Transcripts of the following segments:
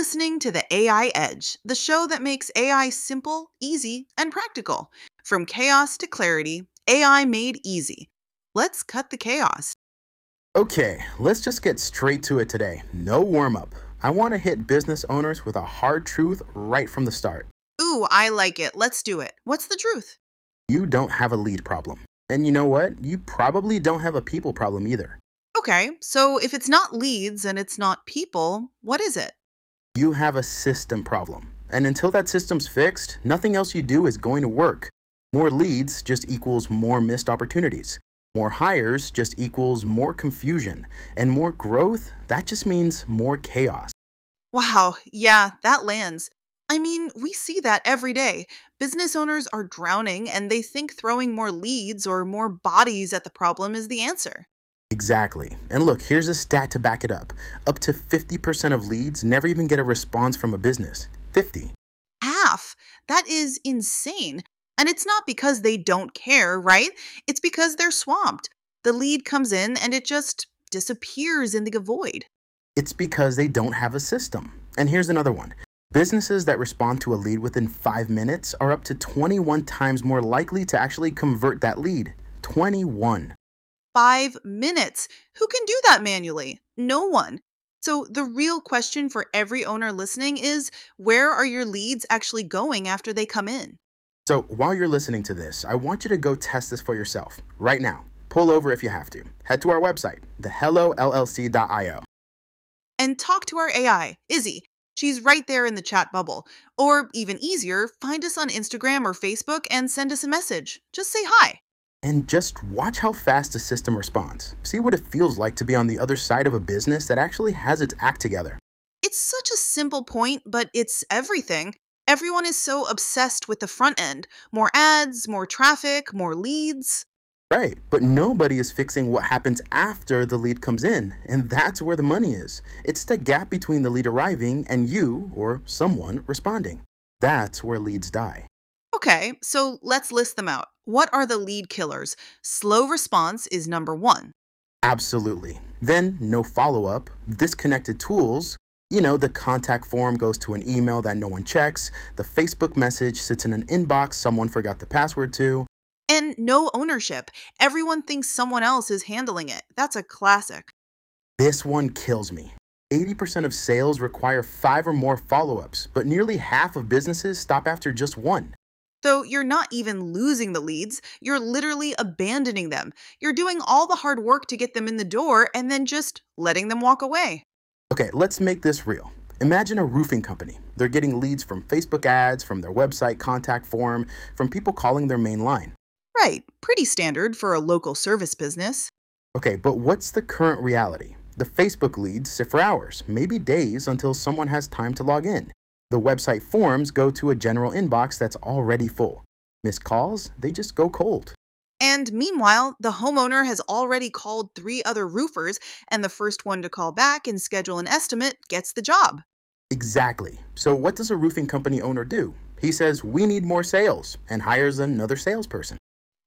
listening to the AI Edge, the show that makes AI simple, easy, and practical. From chaos to clarity, AI made easy. Let's cut the chaos. Okay, let's just get straight to it today. No warm up. I want to hit business owners with a hard truth right from the start. Ooh, I like it. Let's do it. What's the truth? You don't have a lead problem. And you know what? You probably don't have a people problem either. Okay, so if it's not leads and it's not people, what is it? You have a system problem. And until that system's fixed, nothing else you do is going to work. More leads just equals more missed opportunities. More hires just equals more confusion. And more growth, that just means more chaos. Wow, yeah, that lands. I mean, we see that every day. Business owners are drowning and they think throwing more leads or more bodies at the problem is the answer. Exactly. And look, here's a stat to back it up. Up to 50% of leads never even get a response from a business. 50. Half. That is insane. And it's not because they don't care, right? It's because they're swamped. The lead comes in and it just disappears in the void. It's because they don't have a system. And here's another one. Businesses that respond to a lead within 5 minutes are up to 21 times more likely to actually convert that lead. 21. 5 minutes. Who can do that manually? No one. So, the real question for every owner listening is where are your leads actually going after they come in? So while you're listening to this, I want you to go test this for yourself right now. Pull over if you have to. Head to our website, thehellollc.io. And talk to our AI, Izzy. She's right there in the chat bubble. Or even easier, find us on Instagram or Facebook and send us a message. Just say hi. And just watch how fast the system responds. See what it feels like to be on the other side of a business that actually has its act together. It's such a simple point, but it's everything. Everyone is so obsessed with the front end more ads, more traffic, more leads. Right, but nobody is fixing what happens after the lead comes in, and that's where the money is. It's the gap between the lead arriving and you, or someone, responding. That's where leads die. Okay, so let's list them out. What are the lead killers? Slow response is number one. Absolutely. Then, no follow up, disconnected tools. The contact form goes to an email that no one checks, the Facebook message sits in an inbox someone forgot the password to. And no ownership. Everyone thinks someone else is handling it. That's a classic. This one kills me. 80% of sales require 5 or more follow ups, but nearly half of businesses stop after just one. So you're not even losing the leads, you're literally abandoning them. You're doing all the hard work to get them in the door and then just letting them walk away. Okay, let's make this real. Imagine a roofing company. They're getting leads from Facebook ads, from their website contact form, from people calling their main line. Right, pretty standard for a local service business. Okay, but what's the current reality? The Facebook leads sit for hours, maybe days, until someone has time to log in. The website forms go to a general inbox that's already full. Missed calls, they just go cold. And meanwhile, the homeowner has already called 3 other roofers, and the first one to call back and schedule an estimate gets the job. Exactly. So what does a roofing company owner do? He says, we need more sales, and hires another salesperson.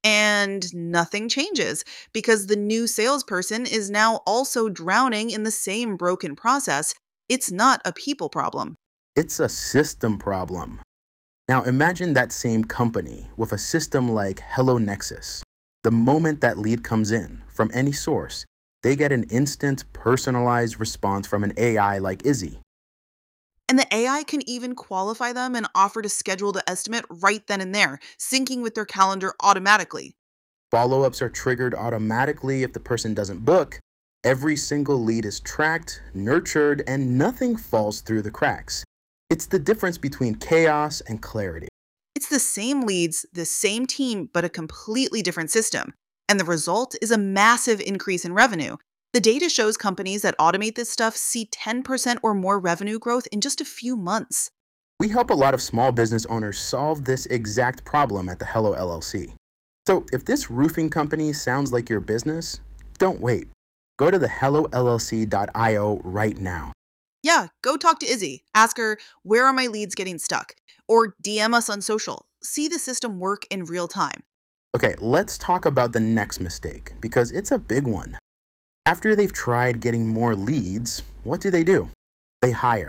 And nothing changes because the new salesperson is now also drowning in the same broken process. It's not a people problem. It's a system problem. Now imagine that same company with a system like Hello Nexus. The moment that lead comes in from any source, they get an instant personalized response from an AI like Izzy. And the AI can even qualify them and offer to schedule the estimate right then and there, syncing with their calendar automatically. Follow ups are triggered automatically if the person doesn't book. Every single lead is tracked, nurtured, and nothing falls through the cracks. It's the difference between chaos and clarity. It's the same leads, the same team, but a completely different system. And the result is a massive increase in revenue. The data shows companies that automate this stuff see 10% or more revenue growth in just a few months. We help a lot of small business owners solve this exact problem at the Hello LLC. So if this roofing company sounds like your business, don't wait. Go to thehellollc.io right now. Yeah, go talk to Izzy. Ask her, where are my leads getting stuck? Or DM us on social. See the system work in real time. Okay, let's talk about the next mistake because it's a big one. After they've tried getting more leads, what do? They hire.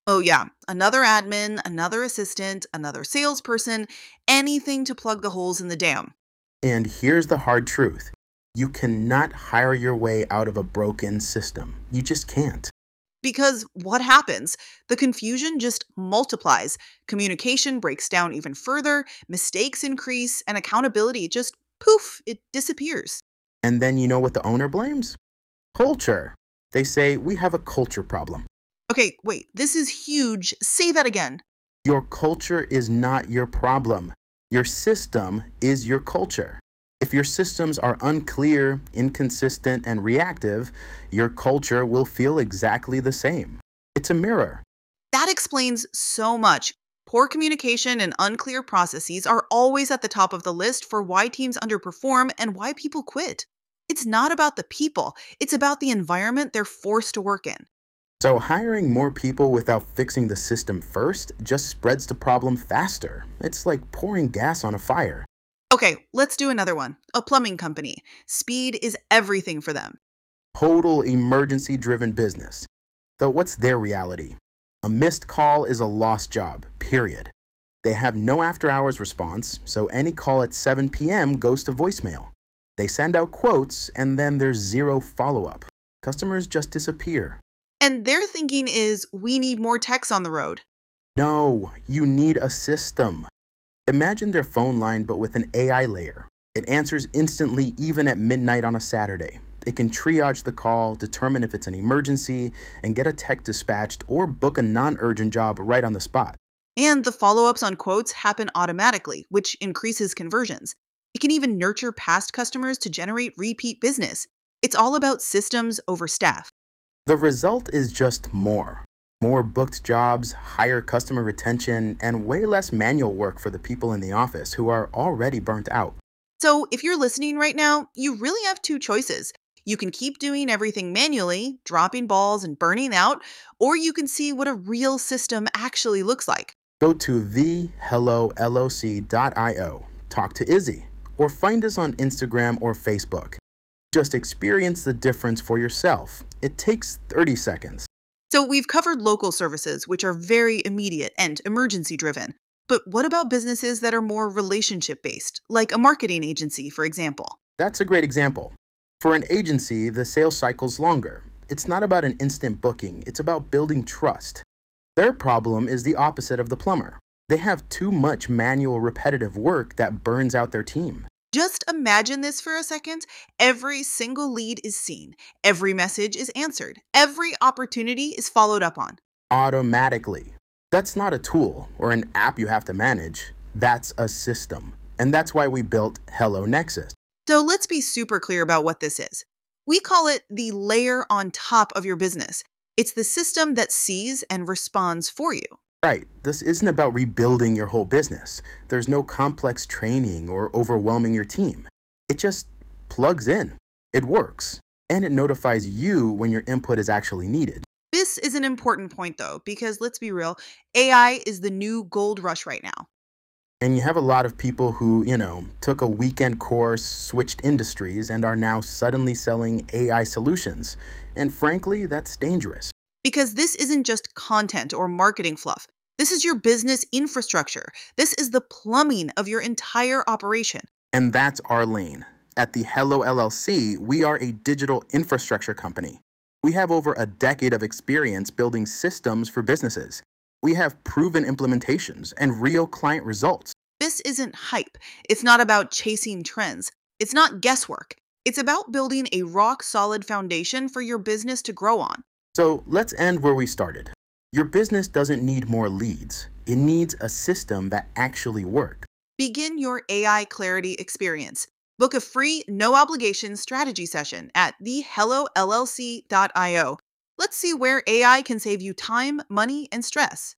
Oh, yeah, another admin, another assistant, another salesperson, anything to plug the holes in the dam. And here's the hard truth: you cannot hire your way out of a broken system. You just can't. Because what happens? The confusion just multiplies. Communication breaks down even further, mistakes increase, and accountability just poof, it disappears. And then you know what the owner blames? Culture. They say, we have a culture problem. Okay, wait, this is huge. Say that again. Your culture is not your problem. Your system is your culture. If your systems are unclear, inconsistent, and reactive, your culture will feel exactly the same. It's a mirror. That explains so much. Poor communication and unclear processes are always at the top of the list for why teams underperform and why people quit. It's not about the people, it's about the environment they're forced to work in. So, hiring more people without fixing the system first just spreads the problem faster. It's like pouring gas on a fire. Okay, let's do another one. A plumbing company. Speed is everything for them. Total emergency driven business. Though, what's their reality? A missed call is a lost job, period. They have no after hours response, so any call at 7 p.m. goes to voicemail. They send out quotes, and then there's zero follow up. Customers just disappear. And their thinking is we need more techs on the road. No, you need a system. Imagine their phone line, but with an AI layer. It answers instantly, even at midnight on a Saturday. It can triage the call, determine if it's an emergency, and get a tech dispatched or book a non urgent job right on the spot. And the follow ups on quotes happen automatically, which increases conversions. It can even nurture past customers to generate repeat business. It's all about systems over staff. The result is just more. More booked jobs, higher customer retention, and way less manual work for the people in the office who are already burnt out. So, if you're listening right now, you really have two choices. You can keep doing everything manually, dropping balls and burning out, or you can see what a real system actually looks like. Go to thehelloLLC.io, talk to Izzy, or find us on Instagram or Facebook. Just experience the difference for yourself. It takes 30 seconds. So, we've covered local services, which are very immediate and emergency driven. But what about businesses that are more relationship based, like a marketing agency, for example? That's a great example. For an agency, the sales cycle's longer. It's not about an instant booking, it's about building trust. Their problem is the opposite of the plumber. They have too much manual, repetitive work that burns out their team. Just imagine this for a second. Every single lead is seen, every message is answered, every opportunity is followed up on. Automatically. That's not a tool or an app you have to manage. That's a system. And that's why we built Hello Nexus. So let's be super clear about what this is. We call it the layer on top of your business. It's the system that sees and responds for you. Right, this isn't about rebuilding your whole business. There's no complex training or overwhelming your team. It just plugs in. It works. And it notifies you when your input is actually needed. This is an important point though, because let's be real, AI is the new gold rush right now. And you have a lot of people who, took a weekend course, switched industries, and are now suddenly selling AI solutions. And frankly, that's dangerous. Because this isn't just content or marketing fluff. This is your business infrastructure. This is the plumbing of your entire operation. And that's our lane. At the Hello LLC, we are a digital infrastructure company. We have over a decade of experience building systems for businesses. We have proven implementations and real client results. This isn't hype. It's not about chasing trends. It's not guesswork. It's about building a rock solid foundation for your business to grow on. So let's end where we started. Your business doesn't need more leads. It needs a system that actually works. Begin your AI clarity experience. Book a free, no obligation strategy session at thehellollc.io. Let's see where AI can save you time, money, and stress.